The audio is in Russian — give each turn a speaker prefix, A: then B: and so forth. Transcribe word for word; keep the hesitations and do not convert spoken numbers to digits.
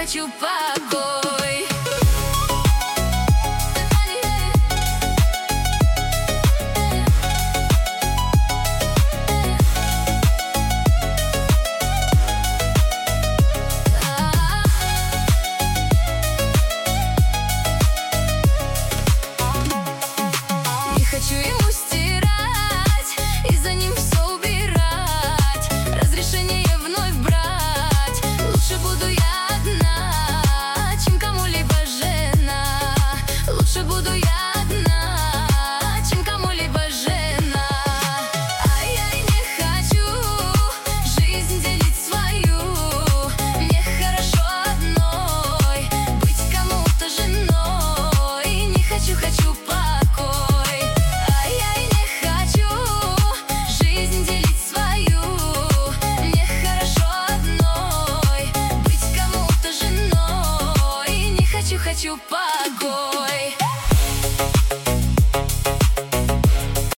A: хочу покой. Не хочу ему стирать и за ним все убирать, разрешение вновь брать. Лучше буду я одна, чем кому-либо жена. Лучше буду я одна, чем кому-либо жена. Ай-яй, не хочу жизнь делить свою. Мне хорошо одной быть кому-то женой. Не хочу, хочу покой. Ай-яй, не хочу жизнь делить свою. Мне хорошо одной быть кому-то женой. Не хочу, хочу покой.